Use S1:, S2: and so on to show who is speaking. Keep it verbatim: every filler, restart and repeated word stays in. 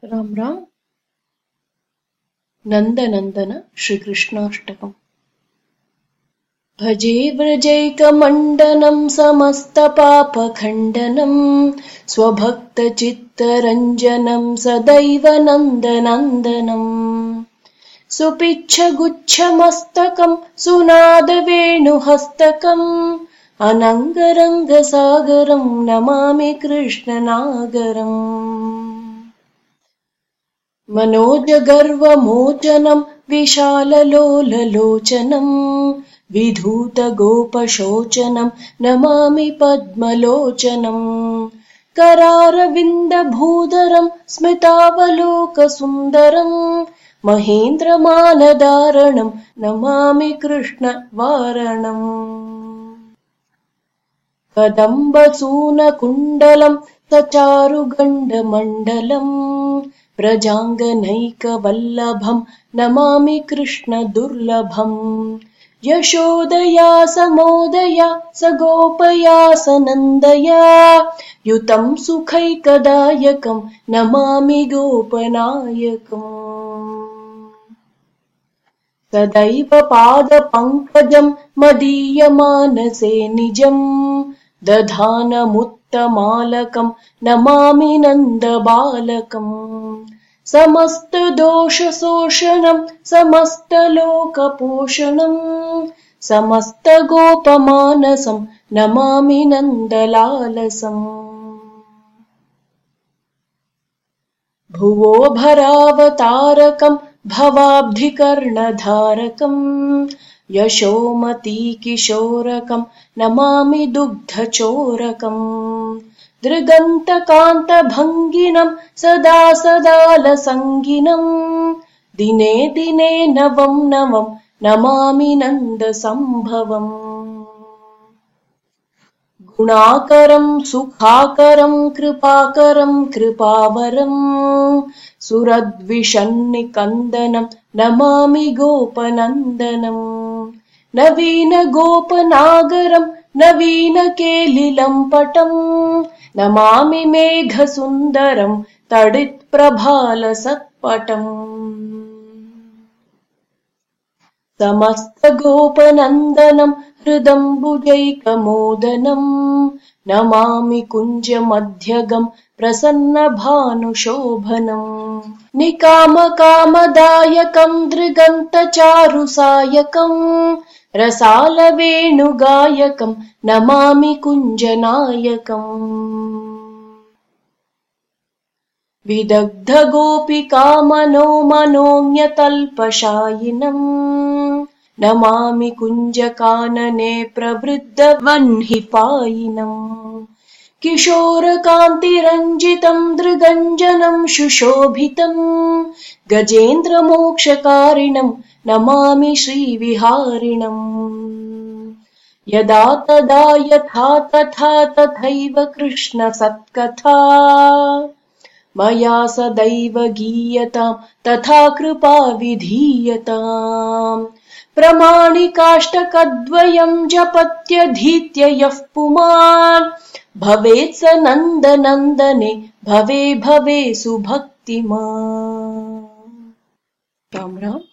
S1: राम राम। नन्दनन्दन श्रीकृष्णाष्टकम्। भजे व्रजैकमण्डनं समस्तपापखण्डनं स्वभक्तचित्तरञ्जनं सदैव नन्दनन्दनम् सुपिच्छगुच्छमस्तकं सुनादवेणुहस्तकम् अनङ्गरङ्गसागरं नमामि कृष्णनागरम् मनोजगर्वमोचनं विशाललोललोचनं विधूतगोपशोचनं नमामि पद्मलोचनं करारविन्दभूधरं स्मितावलोकसुन्दरं महेन्द्रमानदारणं नमामि कृष्णवारणम् कदम्बसूनकुण्डलं सचारुगण्डमण्डलम् प्रजाङ्गनैकवल्लभं नमामि कृष्णदुर्लभम् यशोदया समोदया सगोपया सनन्दया युतं सुखैकदायकं नमामि गोपनायकम् सदैव पादपङ्कजं मदीयमानसे निजम् दधानमुत्तमालकं नमामि नन्दबालकम् समस्तदोषशोषणं समस्तलोकपोषणं समस्तगोपमानसं नमामि नन्दलालसम् भुवो भरावतारकं भवाब्धिकर्णधारकं यशोमतीकिशोरकं नमामि दुग्धचोरकम् दृगन्तकान्तभङ्गिनं सदा सदालसङ्गिनं दिने दिने नवं नवं नमामि नन्दसम्भवम् गुणाकरं सुखाकरं कृपाकरं कृपावरं सुरद्विषन्निकन्दनं नमामि गोपनन्दनम् नवीनगोपनागरं नवीनकेलिलम्पटं नमामि मेघसुन्दरं तडित्प्रभालसत्पटम् समस्तगोपनन्दनं हृदम्बुजैकमोदनं नमामि कुञ्जमध्यगं प्रसन्नभानुशोभनम् निकामकामदायकं दृगन्तचारुसायकं रसालवेणुगायकं नमामि कुञ्जनायकम् विदग्धगोपिकामनो मनोज्ञतल्पशायिनम् नमामि कुञ्जकानने प्रवृद्धवह्निपायिनम् किशोरकान्तिरञ्जितं दृगञ्जनं सुशोभितं गजेन्द्रमोक्षकारिणं नमामि श्रीविहारिणम् यदा तदा यथा तथा तथैव कृष्णसत्कथा मया सदैव गीयतां तथा कृपा विधीयताम् प्रमाणिकाष्टकद्वयं जपत्यधीत्य यः पुमान् भवेत् स नन्दनन्दने भवे भवे सुभक्तिमान्। राम राम।